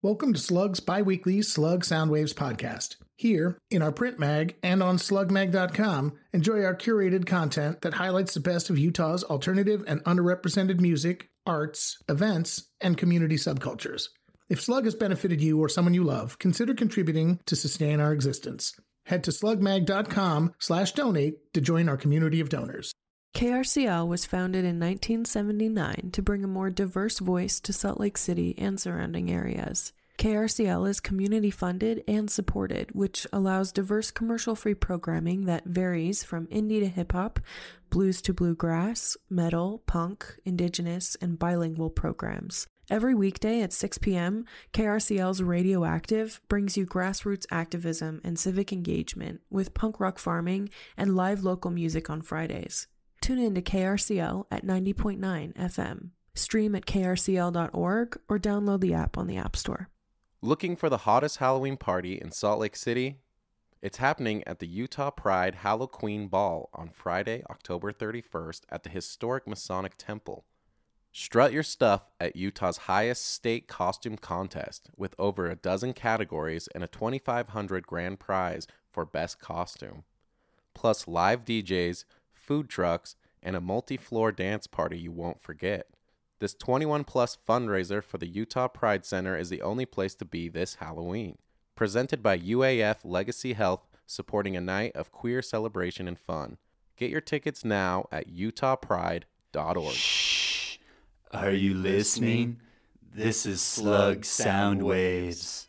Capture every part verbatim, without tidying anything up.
Welcome to Slug's bi-weekly Slug Soundwaves podcast. Here, in our print mag and on slug mag dot com, enjoy our curated content that highlights the best of Utah's alternative and underrepresented music, arts, events, and community subcultures. If Slug has benefited you or someone you love, consider contributing to sustain our existence. Head to slug mag dot com slash donate to join our community of donors. K R C L was founded in nineteen seventy-nine to bring a more diverse voice to Salt Lake City and surrounding areas. K R C L is community-funded and supported, which allows diverse commercial-free programming that varies from indie to hip-hop, blues to bluegrass, metal, punk, indigenous, and bilingual programs. Every weekday at six p.m., K R C L's Radioactive brings you grassroots activism and civic engagement with punk rock farming and live local music on Fridays. Tune in to K R C L at ninety point nine F M. Stream at K R C L dot org or download the app on the App Store. Looking for the hottest Halloween party in Salt Lake City? It's happening at the Utah Pride Halloween Ball on Friday, October thirty-first at the historic Masonic Temple. Strut your stuff at Utah's highest state costume contest with over a dozen categories and a twenty-five hundred dollars grand prize for best costume. Plus live D Js, food trucks, and a multi-floor dance party you won't forget. This twenty-one plus fundraiser for the Utah Pride Center is the only place to be this Halloween. Presented by U A F Legacy Health, supporting a night of queer celebration and fun. Get your tickets now at utah pride dot org. Shh. Are you listening? This is Slug Soundwaves.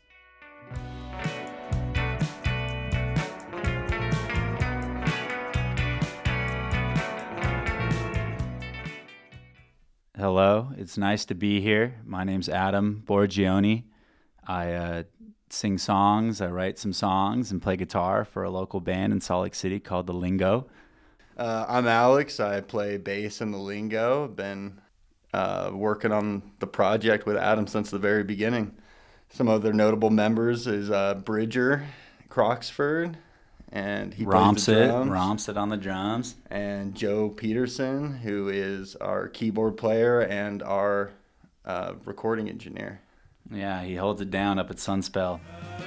Hello, it's nice to be here. My name's Adam Borgioni. I uh, sing songs, I write some songs, and play guitar for a local band in Salt Lake City called The Lingo. Uh, I'm Alex. I play bass in The Lingo. I've been uh, working on the project with Adam since the very beginning. Some other notable members is uh, Bridger Croxford, and he plays the drums. Romsit on the drums. And Joe Peterson, who is our keyboard player and our uh, recording engineer. Yeah, he holds it down up at Sunspell.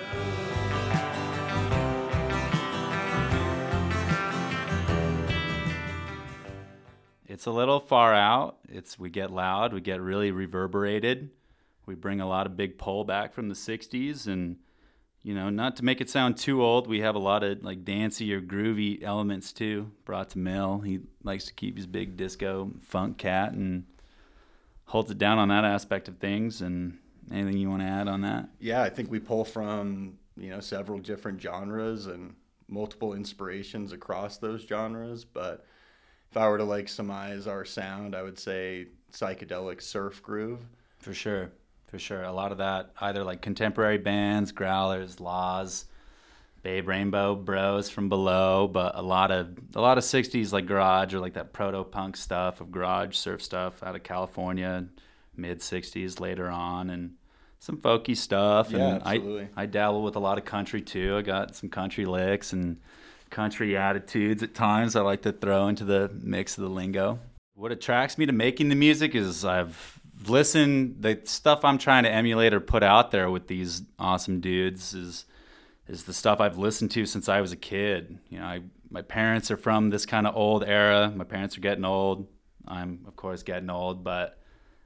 It's a little far out. It's we get loud, we get really reverberated. We bring a lot of big pull back from the sixties, and you know, not to make it sound too old, we have a lot of like dancey or groovy elements too brought to Mill. He likes to keep his big disco funk cat and holds it down on that aspect of things. And anything you want to add on that? Yeah, I think we pull from, you know, several different genres and multiple inspirations across those genres. But if I were to like surmise our sound, I would say psychedelic surf groove. For sure. For sure. A lot of that, either like contemporary bands, Growlers, Laws, Babe Rainbow Bros from below, but a lot of a lot of sixties like garage or like that proto-punk stuff of garage surf stuff out of California, mid-sixties later on, and some folky stuff. Yeah, and absolutely. I, I dabble with a lot of country too. I got some country licks and country attitudes at times I like to throw into the mix of The Lingo. What attracts me to making the music is I've listen, the stuff I'm trying to emulate or put out there with these awesome dudes is is the stuff I've listened to since I was a kid. You know, I, my parents are from this kind of old era. My parents are getting old. I'm, of course, getting old, but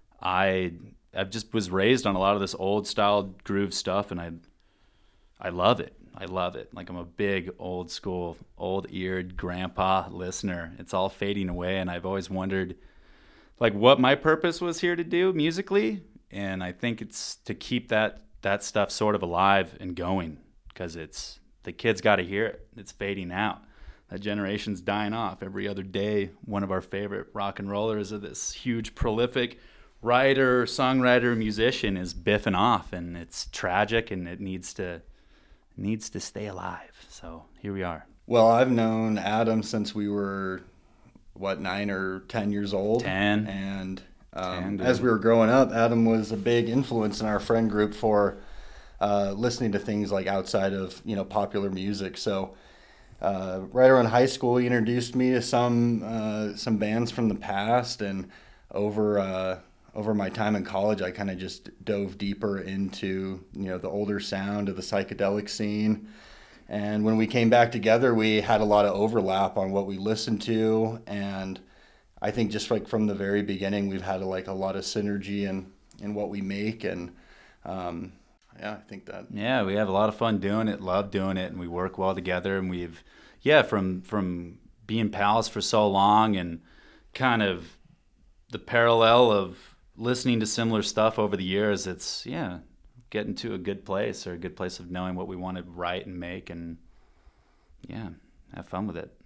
I I just was raised on a lot of this old style groove stuff, and I I love it. I love it. Like I'm a big old school, old-eared grandpa listener. It's all fading away, and I've always wondered like what my purpose was here to do musically, and I think it's to keep that that stuff sort of alive and going, because it's the kids got to hear it. It's fading out. That generation's dying off every other day. One of our favorite rock and rollers of this huge prolific writer, songwriter, musician is biffing off, and it's tragic, and it needs to needs to stay alive. So here we are. Well, I've known Adam since we were what, nine or ten years old. Ten. And ten, um, as we were growing up, Adam was a big influence in our friend group for uh, listening to things like outside of, you know, popular music. So uh, right around high school, he introduced me to some uh, some bands from the past, and over uh, over my time in college, I kind of just dove deeper into, you know, the older sound of the psychedelic scene. And when we came back together, we had a lot of overlap on what we listened to. And I think just like from the very beginning, we've had a, like a lot of synergy in, in what we make. And um, yeah, I think that. Yeah, we have a lot of fun doing it, love doing it, and we work well together. And we've, yeah, from from being pals for so long and kind of the parallel of listening to similar stuff over the years, it's, yeah, getting to a good place, or a good place of knowing what we want to write and make, and yeah, have fun with it.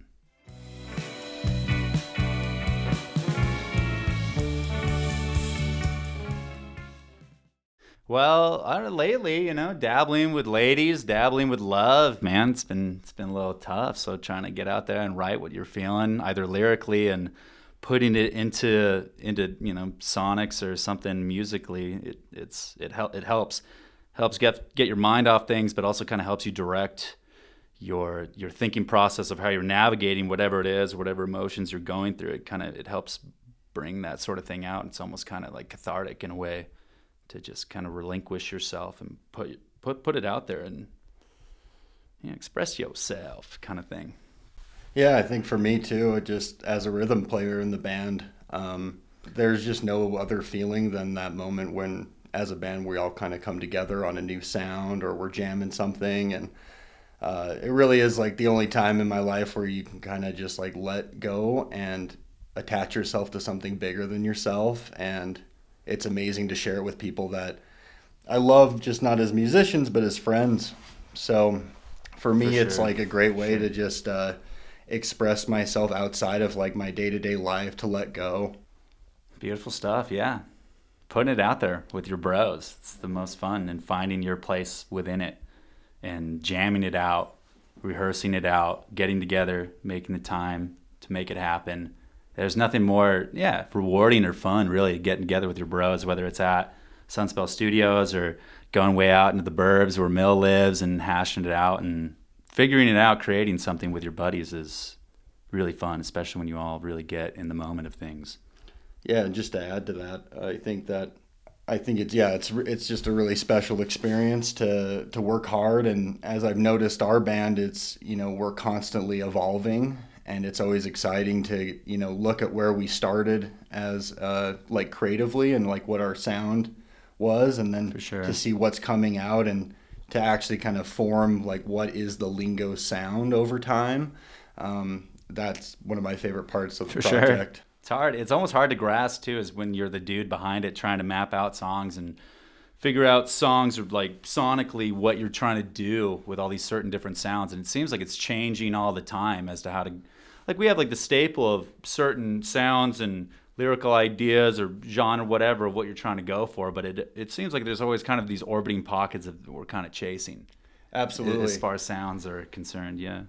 Well, uh, lately, you know, dabbling with ladies, dabbling with love, man, it's been it's been a little tough. So trying to get out there and write what you're feeling, either lyrically and putting it into into you know sonics or something musically, it it's it help it helps helps get get your mind off things, but also kind of helps you direct your your thinking process of how you're navigating whatever it is, whatever emotions you're going through. It kind of it helps bring that sort of thing out. It's almost kind of like cathartic in a way, to just kind of relinquish yourself and put put put it out there and, you know, express yourself, kind of thing. Yeah, I think for me too, just as a rhythm player in the band, um, there's just no other feeling than that moment when, as a band, we all kind of come together on a new sound, or we're jamming something. And uh, it really is like the only time in my life where you can kind of just like let go and attach yourself to something bigger than yourself. And it's amazing to share it with people that I love, just not as musicians, but as friends. So for me, for it's sure. like a great way sure. to just uh, express myself outside of like my day-to-day life, to let go. Beautiful stuff, yeah. Putting it out there with your bros. It's the most fun, and finding your place within it and jamming it out, rehearsing it out, getting together, making the time to make it happen. There's nothing more, yeah, rewarding or fun, really, getting together with your bros, whether it's at Sunspell Studios or going way out into the burbs where Mill lives and hashing it out and figuring it out, creating something with your buddies is really fun, especially when you all really get in the moment of things. Yeah, and just to add to that, I think that I think it's yeah, it's it's just a really special experience to to work hard. And as I've noticed, our band, it's, you know, we're constantly evolving. And it's always exciting to, you know, look at where we started as uh, like creatively and like what our sound was, and then For sure. to see what's coming out and to actually kind of form like what is the Lingo sound over time. Um, that's one of my favorite parts of the For project. Sure. It's hard. It's almost hard to grasp too, is when you're the dude behind it trying to map out songs and figure out songs or like sonically what you're trying to do with all these certain different sounds. And it seems like it's changing all the time as to how to, like we have like the staple of certain sounds and lyrical ideas or genre, whatever, of what you're trying to go for. But it it seems like there's always kind of these orbiting pockets that we're kind of chasing. Absolutely. As far as sounds are concerned, yeah.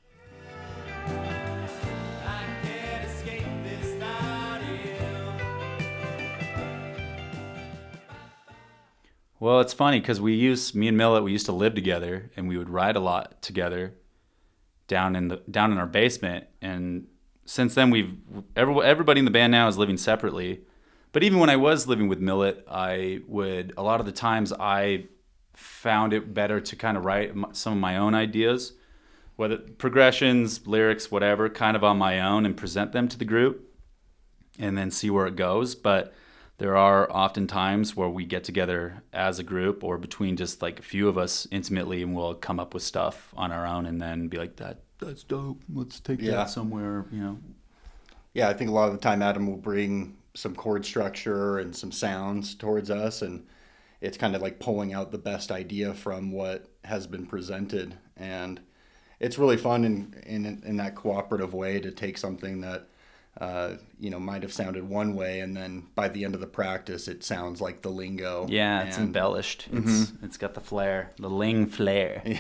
Well, it's funny because we used, me and Millet, we used to live together, and we would write a lot together down in the down in our basement. And since then, we've every, everybody in the band now is living separately. But even when I was living with Millet, I would a lot of the times I found it better to kind of write some of my own ideas, whether progressions, lyrics, whatever, kind of on my own, and present them to the group, and then see where it goes. But there are often times where we get together as a group or between just like a few of us intimately, and we'll come up with stuff on our own and then be like, that that's dope. Let's take yeah. that somewhere, you know. Yeah, I think a lot of the time Adam will bring some chord structure and some sounds towards us, and it's kind of like pulling out the best idea from what has been presented. And it's really fun in in, in that cooperative way to take something that Uh, you know, might have sounded one way, and then by the end of the practice, it sounds like the Lingo. Yeah, it's and, embellished. Mm-hmm. It's it's got the flair, the Ling flair. Yeah.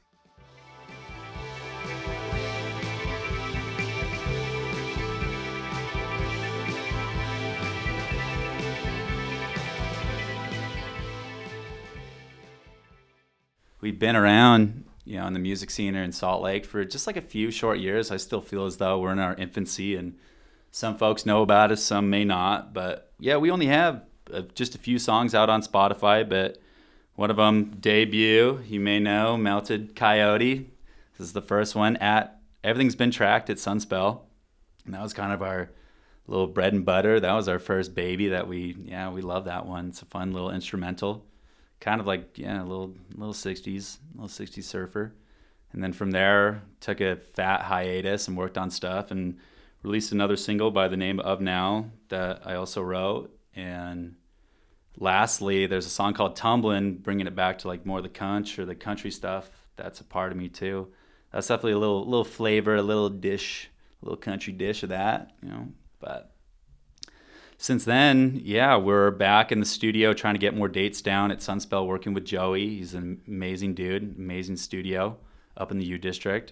We've been around, you know, in the music scene here in Salt Lake for just like a few short years. I still feel as though we're in our infancy, and some folks know about us, some may not. But yeah, we only have uh, just a few songs out on Spotify, but one of them, Debut, you may know, Melted Coyote. This is the first one. At Everything's been tracked at Sunspell, and that was kind of our little bread and butter. That was our first baby that we, yeah, we love that one. It's a fun little instrumental, kind of like, yeah, a little, little sixties, little sixties surfer. And then from there, took a fat hiatus and worked on stuff and released another single by the name of Now that I also wrote. And lastly, there's a song called Tumblin', bringing it back to like more the country or the country stuff. That's a part of me too. That's definitely a little little flavor, a little dish, a little country dish of that, you know. But since then, yeah, we're back in the studio trying to get more dates down at Sunspell, working with Joey. He's an amazing dude, amazing studio up in the U District.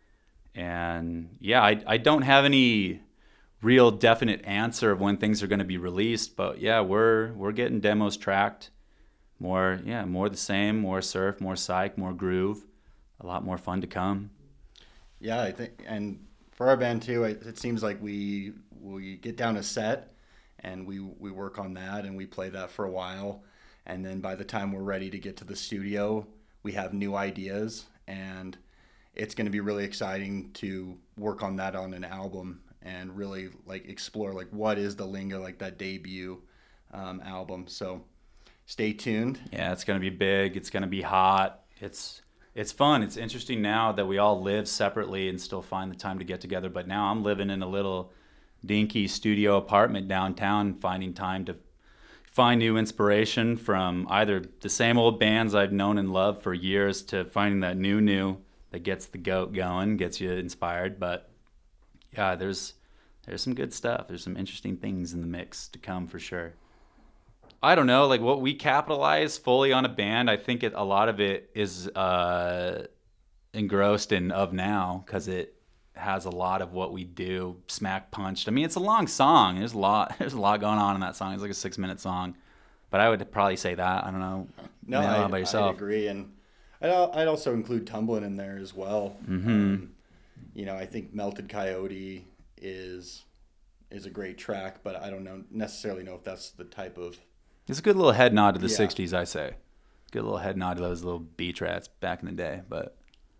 And yeah, I I don't have any real definite answer of when things are going to be released, but yeah, we're we're getting demos tracked. More, yeah, more the same, more surf, more psych, more groove, a lot more fun to come. Yeah, I think, and for our band too, it, it seems like we we get down a set and we we work on that and we play that for a while, and then by the time we're ready to get to the studio, we have new ideas, and it's going to be really exciting to work on that on an album and really like explore like what is the Lingo, like that debut um, album. So stay tuned. Yeah, it's going to be big. It's going to be hot. It's it's fun. It's interesting now that we all live separately and still find the time to get together. But now I'm living in a little dinky studio apartment downtown, finding time to find new inspiration from either the same old bands I've known and loved for years to finding that new new that gets the goat going, gets you inspired. But yeah, there's there's some good stuff. There's some interesting things in the mix to come for sure. I don't know, like what we capitalize fully on a band, I think it, a lot of it is uh, engrossed in Of Now, because it has a lot of what we do smack punched. I mean, it's a long song. There's a lot. There's a lot going on in that song. It's like a six minute song, but I would probably say that. I don't know. No, you know, I, how about yourself? I agree, and I'd, I'd also include Tumblin' in there as well. Mm-hmm. Um, you know, I think Melted Coyote is is a great track, but I don't know necessarily know if that's the type of. It's a good little head nod to the Yeah. sixties, I say. Good little head nod to those little beach rats back in the day. But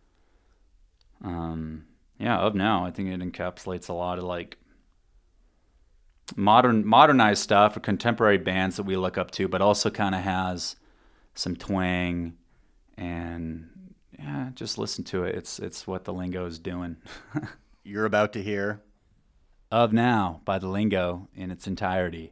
um, yeah, Of Now, I think it encapsulates a lot of like modern, modernized stuff or contemporary bands that we look up to, but also kind of has some twang and yeah, just listen to it. It's it's what the Lingo is doing. You're about to hear Of Now by the Lingo in its entirety.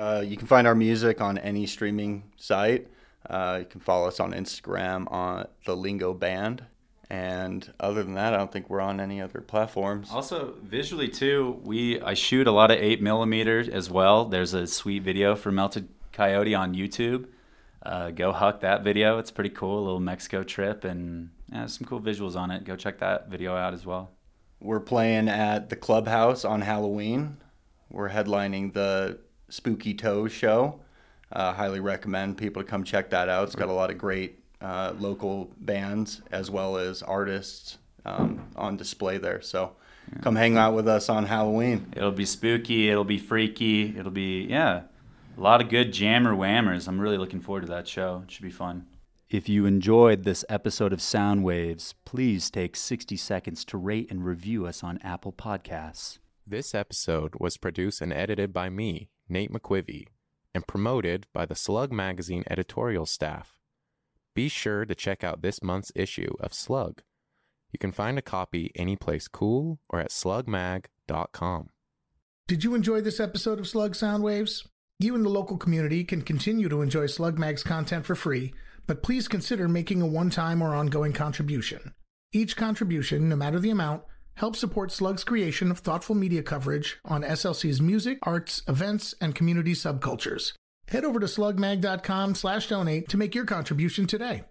Uh, you can find our music on any streaming site. Uh, you can follow us on Instagram on the Lingo Band. And other than that, I don't think we're on any other platforms. Also, visually too, we I shoot a lot of eight millimeter as well. There's a sweet video for Melted Coyote on YouTube. Uh, go huck that video. It's pretty cool. A little Mexico trip and yeah, some cool visuals on it. Go check that video out as well. We're playing at the Clubhouse on Halloween. We're headlining the Spooky Toes show. Uh, highly recommend people to come check that out. It's got a lot of great uh, local bands as well as artists um, on display there. So yeah. Come hang out with us on Halloween. It'll be spooky. It'll be freaky. It'll be, yeah, a lot of good jammer whammers. I'm really looking forward to that show. It should be fun. If you enjoyed this episode of Sound Waves, please take sixty seconds to rate and review us on Apple Podcasts. This episode was produced and edited by me, Nate McQuivey, and promoted by the Slug Magazine editorial staff. Be sure to check out this month's issue of Slug. You can find a copy anyplace cool or at slug mag dot com. Did you enjoy this episode of Slug Soundwaves? You and the local community can continue to enjoy Slug Mag's content for free, but please consider making a one-time or ongoing contribution. Each contribution, no matter the amount, helps support Slug's creation of thoughtful media coverage on S L C's music, arts, events, and community subcultures. Head over to slug mag dot com slash donate to make your contribution today.